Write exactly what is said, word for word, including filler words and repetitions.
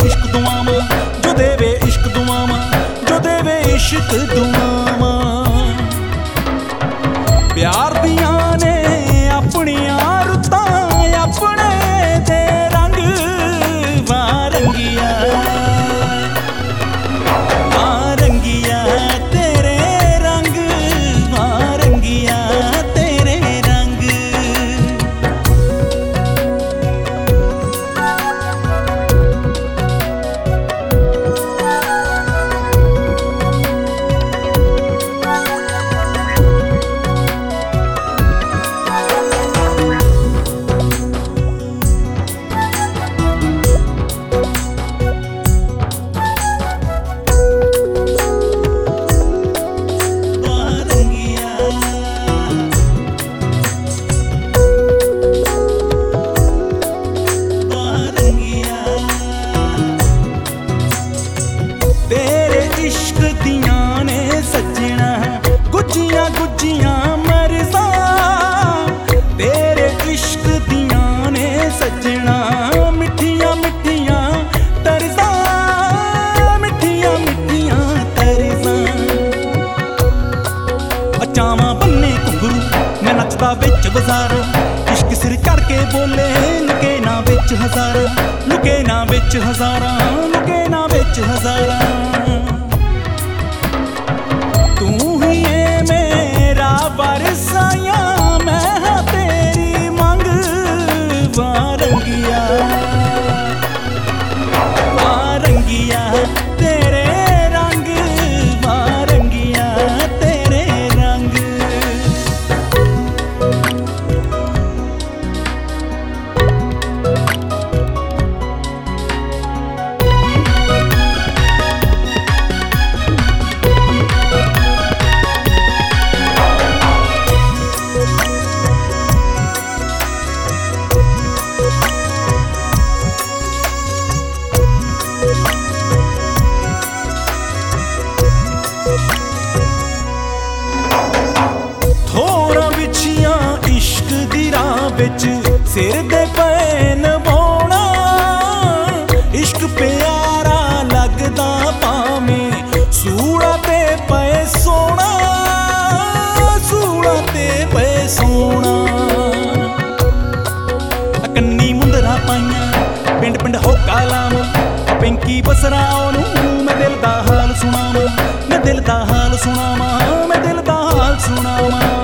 इश्क दुआवां, जो देवे इश्क दुआवां, जो देवे इश्क दुआवां। प्यार दियां ने अपनियां रुत्तां, अपने ते रंग वारंगिया वारंगिया तेरे रंग, वारंगिया तेरे रंग। तेरे इश्क दियां ने सजना गुज्जियां गुज्जियां मरज़ा, तेरे इश्क दियां ने सजना मिठियां मिठियां तरज़ा, मिठियां मिठियां तरज़ा। अचावां बन्ने घुंघरू मैं नचदा विच बाज़ार, इश्क सिर चढ़ के बोले लुके ना विच हज़ारां, लुके ना विच हज़ारां, लुके ना विच हज़ारां। तू ही है मेरा बरसाया, मैं हाँ तेरी मंग, वारंगिया वारंगिया तेरे रंग, वारंगिया तेरे रंग। थोड़ा बिछियां इश्क दी राह बिच सिर दे पैन बोना, इश्क प्यारा लगदा भावें सूड़ा ते पे सोना, सूड़ा ते पे सोना। कन्नी मुंदरा पाइयां पिंड पिंड होका लावां, पिंकी बसरा ओनू मैं दिल दा हाल सुनावां, मैं दिल दा हाल सुनावां, मैं दिल दा हाल सुनावां।